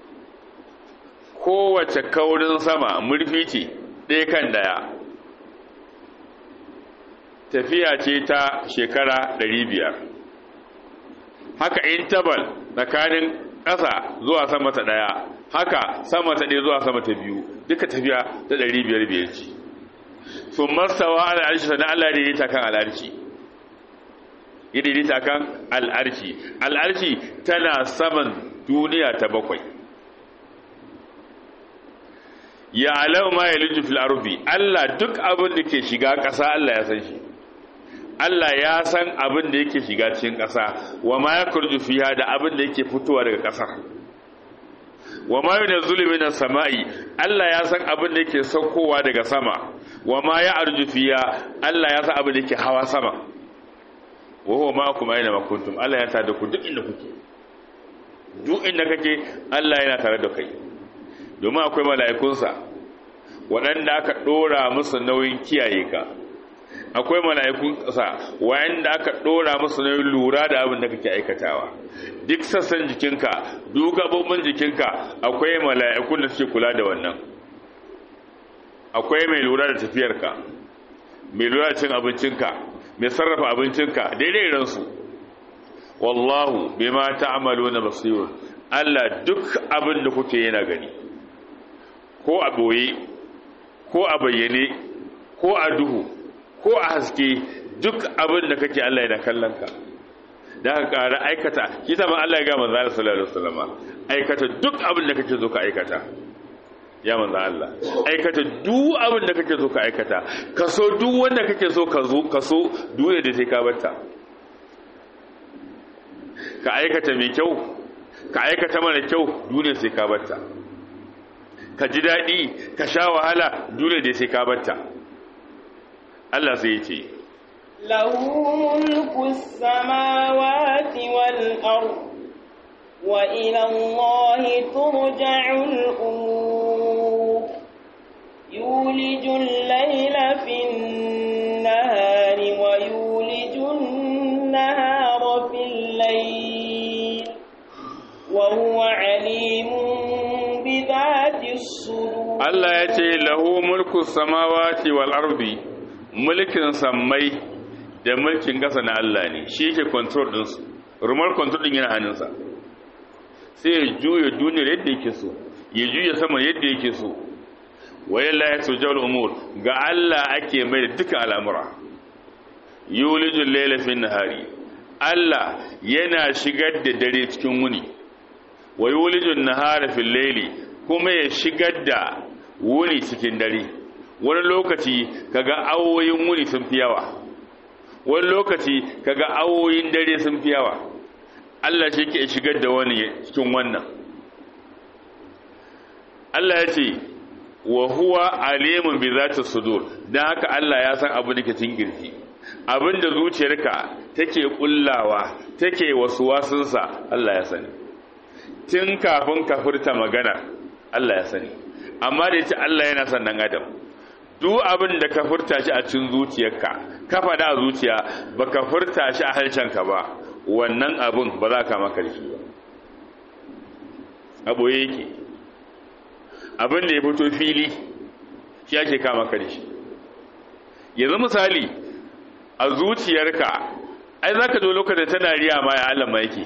kowace kaurin sama murfi ce ɗaya kan ɗaya, tafiya ce ta shekara 500. haka interval tsakanin ƙasa zuwa sama ta ɗaya, haka sama ta ɗaya zuwa sama ta biyu, duka tafiya ta 500 ce. sun mastawa al'arshi sannan Allah ya daidaita kan al'arshi, ya daidaita kan al'arshi. Al'arshi tana saman duniya ta 7. ya alau ma ya luju fil ardi, Allah duk abin da ke shiga ƙasa Allah ya san shi. Allah ya san abin da yake shiga cikin ƙasa, wa ma ya kurju fiha, da abin da yake fitowa daga ƙasar. wa ma yunazzilu minas sama'i, Allah ya san abin da yake saukowa daga sama. wa ma ya arju fiha, Allah ya san abin da yake hawa sama. wa huwa ma'akum aina ma kuntum, Allah ya tada ku duk inda kuke. Duk inda kake Allah yana tare da kai. Domin akwai mala'ikunsa waɗanda aka ɗora musu nauyin kiyaye ka. Akwai mala'ikunsa waɗanda aka ɗora musu nauyin lura da abin da kake aikatawa. Duk sassan jikinka, duk gaɓoɓin jikinka, akwai mala'ikun da suke kula da wannan. Akwai mai lura da tafiyarka, mai lura da cin abincinka, mai sarrafa abincinka, daidai ransu. Wallahu bima ta'maluna basirun, Allah duk abin da kuke yana gani, ko a boye, ko a bayyane, ko a duhu, ko a haske, duk abin da kake Allah yana kallon ka. Da ka ƙara aikata, shi ta Allah ya ga manzo Allah sallallahu alaihi wasallam, aikata duk abin da kake so ka aikata. Ya manzo Allah, aikata duk abin da kake so ka aikata, kaso duk wanda kake so ka zo, kaso duk da sai ka barta. Ka aikata mai kyau, ka aikata mara kyau, dole sai ka barta. Ka ji daɗi, ka sha wahala, dole dai sai ka barta. Allah sai ya ce, lahu mulku samawati wal ard wa ila Allahi turja'ul umur yulijul layla fin nahari wa yulijun nahara fil layl wa huwa alimun bi dhati as-sudur. Allah ya ce lahu mulku samawati wal ardi, mulkin sammai da mulkin ƙasa na Allah ne, shi yake control ɗinsu, remote control ɗin yana hannunsa. Sai ya juya duniyar yadda yake so, ya juya sama yadda yake so. Wayan la yasujul umur, ga Allah ake mai da duka al'amura. Yulijul layla fin nahari, Allah yana shigar da dare cikin wuni. Wa yulijul nahara fil layli, kuma ya shigar da wuni cikin dare. Wani lokaci kaga awoyin wuni sun fi yawa, wani lokaci kaga awoyin dare sun fi yawa. Allah shi ke shigar da wani cikin wannan. Allah ya ce wa huwa alimun bi zati sudur, dan haka Allah ya san abin da ke cikin kirji, abin da zuciyarka take kullawa, take wasuwasunsa, Allah ya sani. Tun kafin ka furta magana Allah ya sani. Amma da yace Allah yana son dan adam, duk abin da ka furta shi a cikin zuciyarka, ka faɗa a zuciya, ba ka furta shi a harshenka ba, wannan abin ba za ka maka shi ba. Aboye yake, abin da ya fito fili shi ake kama ka da shi. Yanzu misali, a zuciyarka, ai za ka zo lokacin tana riya ma ya Allah ma yake.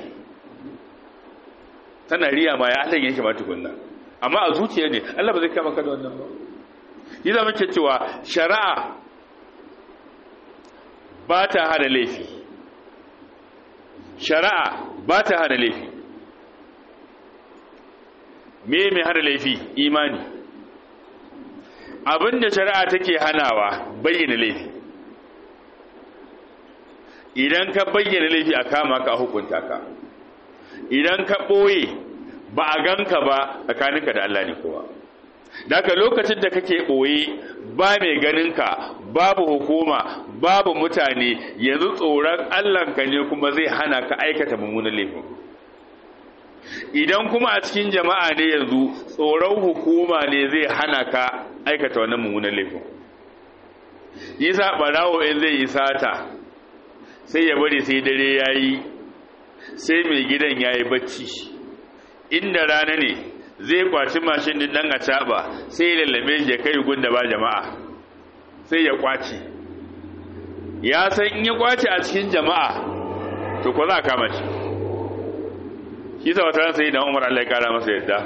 Tana riya ma ya Allah yake ma tukunna. Amma a zuciya ne, Allah ba zai kama ka da wannan ba. Yi zama ke cewa shari'a ba ta hana laifi. Shari'a ba ta hana laifi. Me mai hana laifi? Imani. Abinda shari'a take hanawa bayyana laifi. Idan ka bayyana laifi a kama ka, a hukunta ka. Idan ka ɓoye ba a ganka ba, tsakaninka da Allah ne kowa. Daga lokacin da kake ɓoye ba mai ganinka, babu hukuma, babu mutane, yanzu tsoron Allahnka ne kuma zai hana ka aikata mummunan laifin. Idan kuma a cikin jama'a ne yanzu tsoron hukuma ne zai hana ka aikata wannan mummunan laifin. Yasa ɓarawo in zai yi sata sai ya bari sai dare ya yi, sai mai gidan ya yi bacci. inda rana ne zai kwaci mashin din dan acaba sai ya lallabe shi ya kai gunda ba jama'a sai ya kwaci ya san in ya kwaci a cikin jama'a to ko za ka kama shi sa wata sai da Umar Allah ya kara masa yadda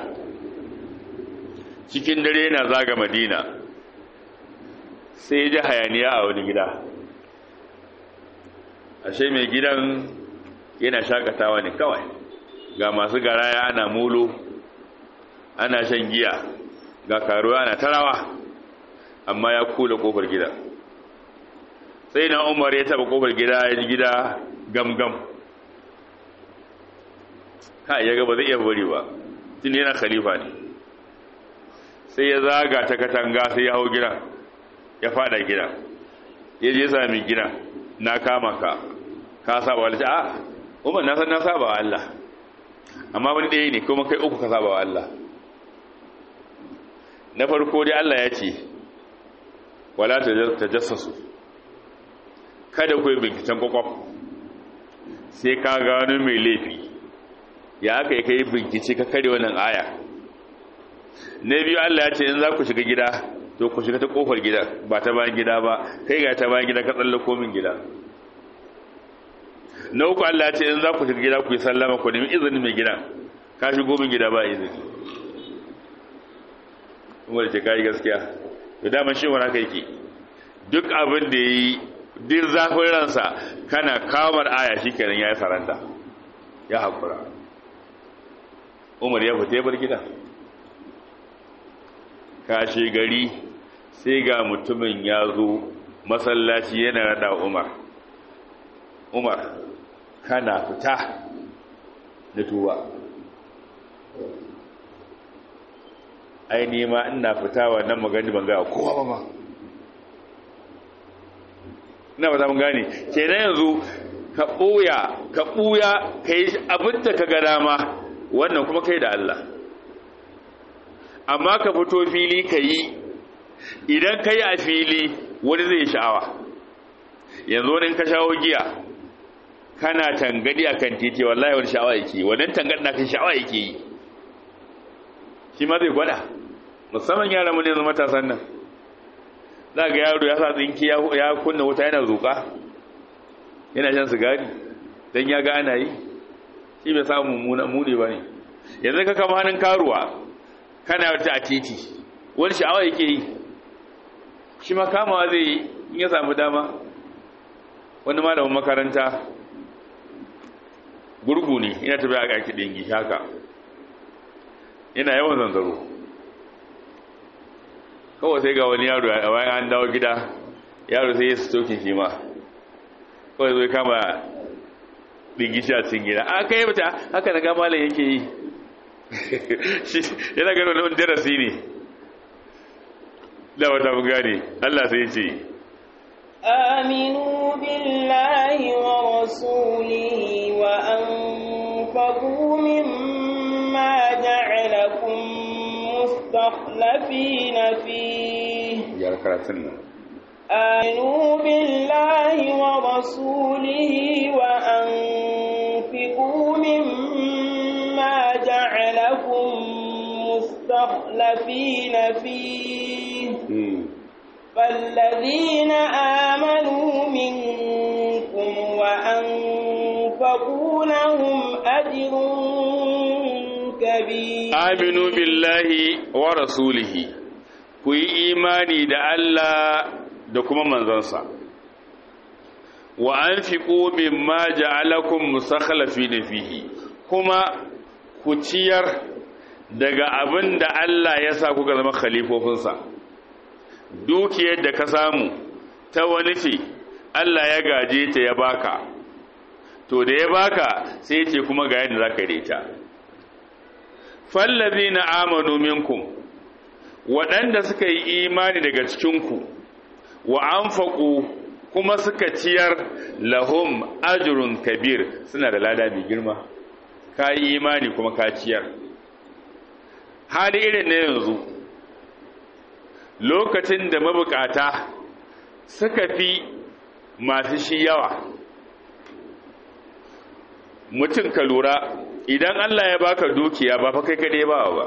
cikin dare yana zaga Madina sai ya ji hayaniya a wani gida ashe mai gidan yana shakatawa ne kawai ga masu garaya ana mulu ana shan giya ga karuwa ana tarawa amma ya kula kofar gida sai na Umar ya taba kofar gida ya ji gida gamgam kai ya ga ba zai iya bari ba tun yana khalifa ne sai ya zaga ta katanga sai ya hau gida ya fada gida ya je sami gida na kama ka saba wa Allah Umar na san na saba wa Allah amma wani ɗaya ne kuma kai uku ka saba wa Allah na farko dai Allah ya ce wala tajassasu kada ku yi binciken kwakwaf sai ka gano mai laifi ya aka yi kai bincike ka kare wannan aya na biyu Allah ya ce in za ku shiga gida to ku shiga ta kofar gida ba ta bayan gida ba kai ga ta bayan gida ka tsallako min gida na uku Allah ya ce in za ku shiga gida ku yi sallama ku nemi izinin mai gida ka shigo min gida ba izini kuma da ce ka yi gaskiya da daman shi wani haka yake duk abin da ya yi duk zafin ransa kana kawar aya shi kenan ya yi saranta ya haƙura Umar ya fita ya bar gida kashe gari sai ga mutumin ya zo masallaci yana rada Umar kana fita da tuba ai nema ina fita wannan magani ban ga kowa ba ma ina ba mun gane kenan yanzu ka ɓuya ka yi abinda ka ga dama wannan kuma kai da Allah amma ka fito fili ka yi idan ka yi a fili wani zai sha'awa yanzu wani ka shawo giya kana tangadi a kan titi wallahi wani sha'awa yake wannan tangadi na kan sha'awa yake yi shi ma zai gwada musamman yaran mu ne zama matasan nan za ga yaro ya sa tsinki ya kunna wuta yana zuƙa yana shan sigari don ya ga ana yi shi bai samu mune ba ne yanzu ka kama hannun karuwa kana wata a titi wani sha'awa yake yi shi ma kamawa zai yi in ya samu dama wani malamin makaranta gurgu ne yana tafiya a ƙarƙi ɗingi haka yana yawan zanzaro kawai sai ga wani yaro a bayan an dawo gida yaro sai ya stokin shi ma kawai zai kama ɗingishi a cikin gida a kai mata haka na gama malin yake yi yana gano wani darasi ne da wata gane Allah sai ce aminu billahi wa rasulihi wa anfaqu mimma ja'alakum mustakhlifina fihi ya karatun nan آمنوا بالله ورسوله وأنفقوا مما جعلكم مستخلفين فيه فالذين آمنوا منكم وأنفقوا لهم أجر كبير آمنوا بالله ورسوله كي إيماني دا الله da kuma manzansa wa anfiqu mimma ja'alakum musakhlifina fihi kuma ku ciyar daga abin da Allah ya sa kuka zama khalifofinsa dukiyar da ka samu ta wani ce Allah ya gaje ta ya baka to da ya baka sai ce kuma ga yadda zaka yi ta fallazina amanu minkum waɗanda suka yi imani daga cikinku wa anfaqu kuma suka ciyar lahum ajrun kabir suna da lada mai girma kai imani kuma ka ciyar hali irin ne yanzu lokacin da mabukata suka fi masu shi yawa mutum ka lura idan Allah ya baka dukiya ba fa kai kadai ba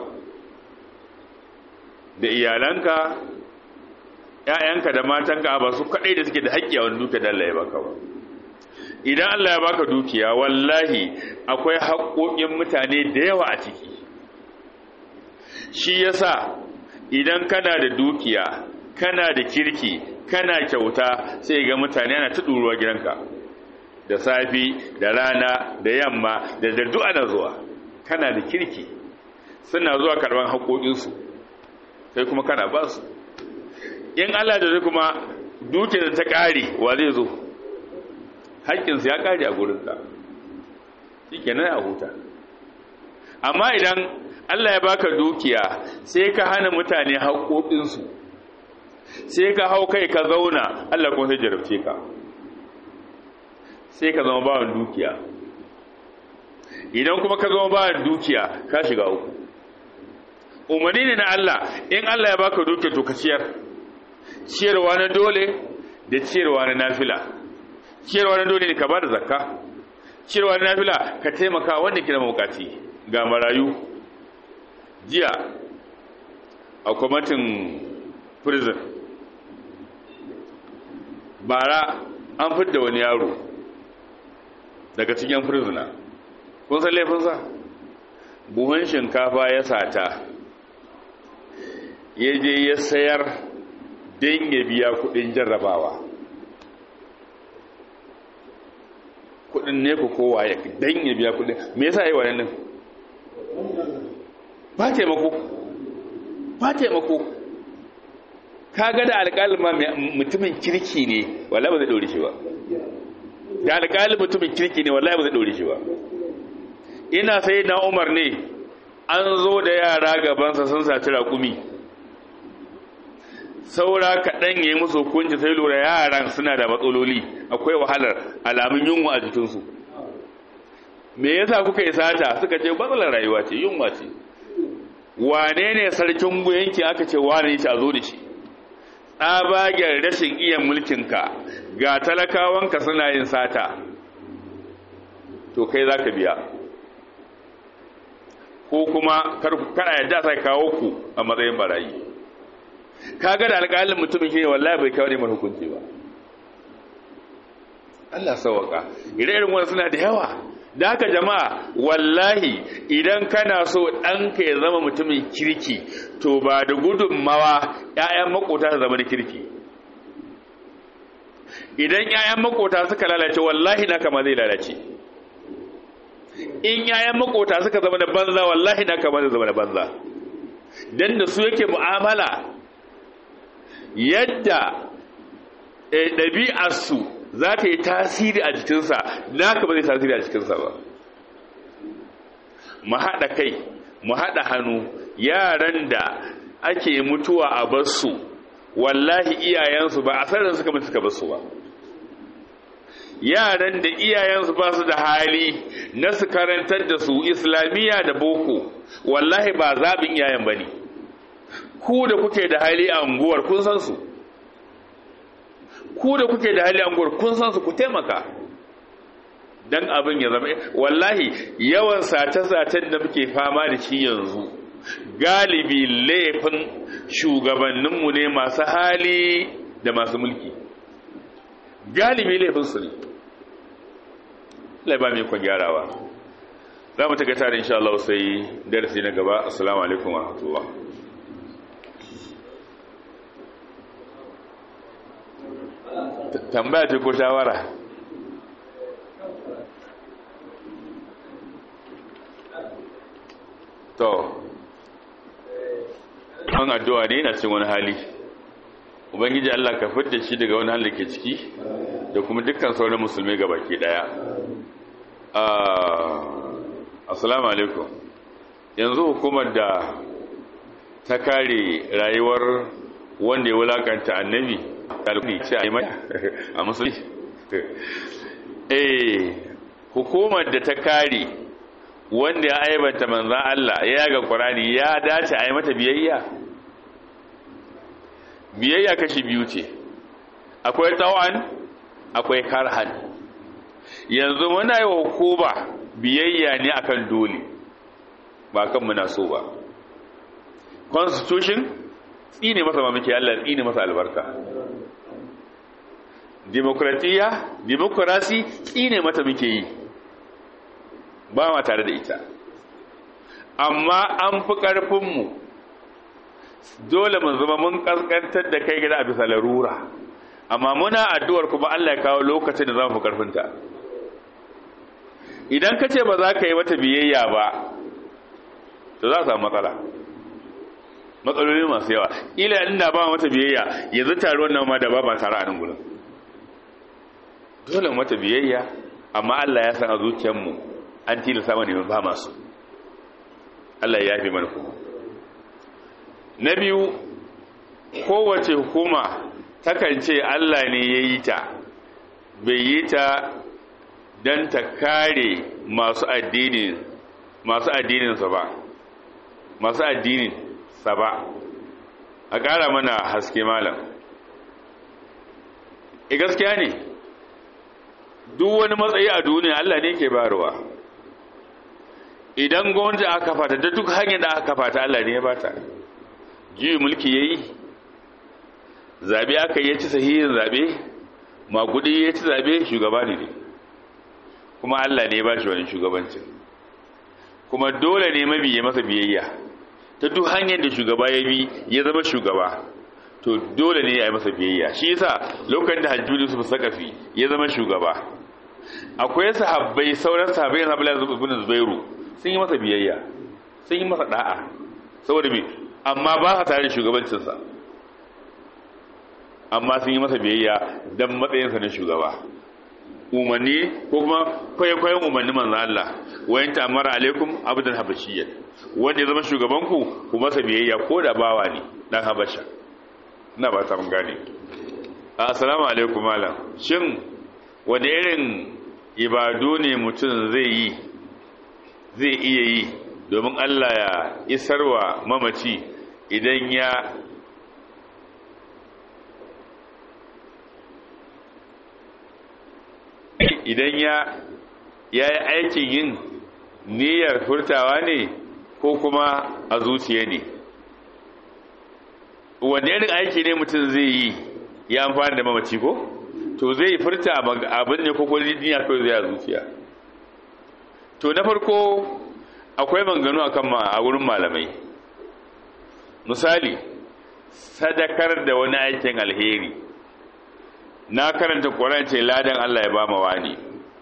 da iyalanka ƴaƴanka da matanka ba su kadai da suke da haƙƙi a wannan dukiya da Allah ya baka ba idan Allah ya baka dukiya wallahi akwai haƙƙoƙin mutane da yawa a ciki shi yasa idan kana da dukiya kana da kirki kana kyauta sai ga mutane ana ta ɗuruwa gidanka da safi da rana da yamma da daddu'a na zuwa kana da kirki suna zuwa karban haƙoƙinsu sai kuma kana ba su in Allah da zai kuma dukiyar ta ƙare wa zai zo haƙƙinsu ya ƙare a gurinka shi kenan a huta amma idan Allah ya baka dukiya sai ka hana mutane haƙoƙinsu sai ka hau kai ka zauna Allah kuma sai jarabce ka sai ka zama bawan dukiya idan kuma ka zama bawan dukiya ka shiga uku umarni ne na Allah in Allah ya baka dukiya to ka ciyarwa na dole da ciyarwa na nafila ciyarwa na dole ne ka bada zakka ciyarwa na nafila ka taimaka wanda ke da mabukaci ga marayu jiya a kwamitin prison bara an fidda wani yaro daga cikin prisoner kun san laifinsa buhun shinkafa ya sata ya je ya sayar don ya biya kudin jarrabawa kudin ne ku kowa ya don ya biya kudin me yasa yi wannan ba taimako kaga da alƙalin ma mutumin kirki ne wallahi ba zai dore shi ba da alƙalin mutumin kirki ne wallahi ba zai dore shi ba ina sai na Umar ne an zo da yara gabansa sun saci raƙumi saura kaɗan ya yi musu hukunci sai lura yaran suna da matsaloli akwai wahalar alamun yunwa a jikinsu me yasa kuka yi sata suka ce matsalar rayuwa ce yunwa ce wane ne sarkin yanki aka ce wane shi a zo da shi tsabagen rashin iya mulkinka ga talakawanka suna yin sata to kai za ka biya ko kuma kada yadda sai kawo ku a matsayin barayi kaga da alƙalin mutumin shi ne wallahi bai kawo neman hukunci ba Allah sauwaka ire-iren wannan suna da yawa da haka jama'a wallahi idan kana so ɗanka ya zama mutumin kirki to ba da gudunmawa ‘ya'yan makota su zama da kirki idan ‘ya'yan makota suka lalace wallahi na kama zai lalace in ‘ya'yan makota suka zama da banza wallahi na kama zai zama da banza don da su yake mu'amala yadda ɗabi'arsu za ta yi tasiri a jikinsa naka ba zai tasiri a jikinsa ba mu haɗa kai mu haɗa hannu yaran da ake mutuwa a basu wallahi iyayensu ba a sanar suka mutu suka basu ba yaran da iyayensu ba su da hali na su karantar da su islamiyya da boko wallahi ba zaɓin iyayen ba ne ku da kuke da hali a unguwar kun san su ku da kuke da hali a unguwar kun san su ku taimaka dan abin ya zama wallahi yawan sace-sacen da muke fama da shi yanzu galibi laifin shugabanninmu ne masu hali da masu mulki galibi laifin su ne laiba mai kwan gyarawa za mu taka tare insha Allah sai darasi na gaba assalamu alaikum wa rahmatullah tambaya ce ko shawara to an addu'a ne yana cikin wani hali ubangiji Allah ka fitar shi daga wani hali da ke ciki da kuma dukkan sauran musulmai gabaki daya assalamu alaikum yanzu hukumar da ta kare rayuwar wanda ya wulakanta annabi alƙi ce a yi mai a musulmi hukumar da ta kare wanda ya aibanta manzan Allah ya yaga Qur'ani ya dace a yi mata biyayya kashi biyu ce akwai tawan akwai karhan yanzu muna yi wa hukuma biyayya ne akan dole ba kan muna so ba. Constitution tsine masa mamaki, Allah tsine masa albarka. Demokrasi tsine mata muke yi, ba ma tare da ita. Amma an fi ƙarfinmu, dole mun zama mun ƙasƙantar da kai gida a bisa larura, amma muna addu'ar kuma Allah ya kawo lokacin da za mu fi ƙarfinta. Idan ka ce ba za ka yi mata biyayya ba, to za a samu matsala, matsaloli masu yawa. Ila inda ba mata biyayya yanzu taruwan nan ma da ba tare a nan gudun. Dole mata biyayya, amma Allah ya san a zuciyarmu an tilasta mana yin ba masu. Allah ya yafe mana kuma. Na biyu, kowace hukuma takan ce Allah ne ya yi ta, bai yi ta don ta kare masu addininsa ba, masu addininsa ba. A ƙara mana haske malam. Gaskiya ne, duk wani matsayi a duniya Allah ne ke bayarwa. Idan gwamnati aka kafa ta, da duk hanyar da aka kafa ta Allah ne ya bata. Juyi mulki yayi, zabe aka yi ci sahihin zabe, magudi ya ci zabe, shugaba ne. Kuma Allah ne ya bashi wani shugabancin. Kuma dole ne mabiye masa biyayya. Ta duk hanyar da shugaba ya bi ya zama shugaba, to dole ne ya yi masa biyayya. Shi yasa lokacin da Hajjuli su Sakafi ya zama shugaba, akwai sahabbai, sauran sahabbai na Abdullahi ibn Zubairu sun yi masa biyayya, sun yi masa da'a, saboda me, amma ba ka tare da shugabancinsa, amma sun yi masa biyayya don matsayinsa na shugaba. Umarni ko kuma kwaikwayon umarni manzo Allah, wayan ta amara alaikum abdan habashiyyan, wanda ya zama shugabanku ku masa biyayya ko da bawa ne dan Habasha. Ina ba ta mun gane. Assalamu alaikum malam. Shin wani irin ibadu ne mutum zai iya yi domin Allah ya isarwa mamaci idan ya yi aikin yin niyyar furtawa ne ko kuma a zuciya ne? Wanda irin aiki ne mutum zai yi ya amfani da mamaci ko? To zai furta abin ne ko niyya kawai zai a zuciya? To na farko akwai manganu a wurin malamai. Misali, sadakar da wani aikin alheri. Na karanta Qur'ani ce ladan Allah ya ba ma wani.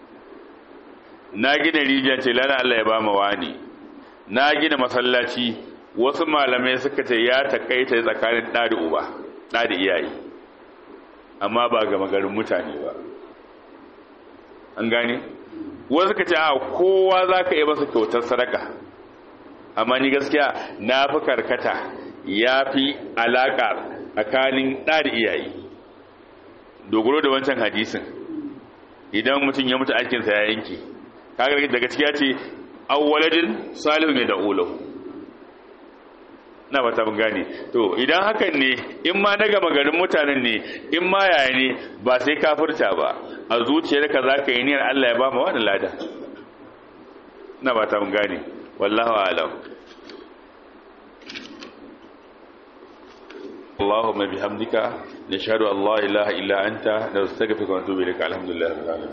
Na gina rijiya ce ladan Allah ya ba ma wani. Na gina masallaci, wasu malamai suka ce ya takaita tsakanin ɗa da uba, ɗa da iyaye, amma ba ga magarin mutane ba. An gane? Wasu suka ce a kowa za ka yi masa kyautar sadaka, amma ni gaskiya na fi karkata ya fi alaƙa tsakanin ɗa da iyaye. Dogaro da wancan hadisin, idan mutum ya mutu aikinsa ya yanke, kaga daga ciki ya ce awwaladin salihu mai da'ulahu. Na ba ta gane. To idan hakan ne, in ma na gama garin mutanen ne, in ma yaya ne, ba sai ka furta ba, a zuciyarka za ka yi niyyar Allah ya ba ma wani lada. Na ba ta gane. Wallahu a'lam. Allahumma bihamdika nashhadu an la ilaha illa anta nastaghfiruka wa natubu ilaik. Alhamdulillah.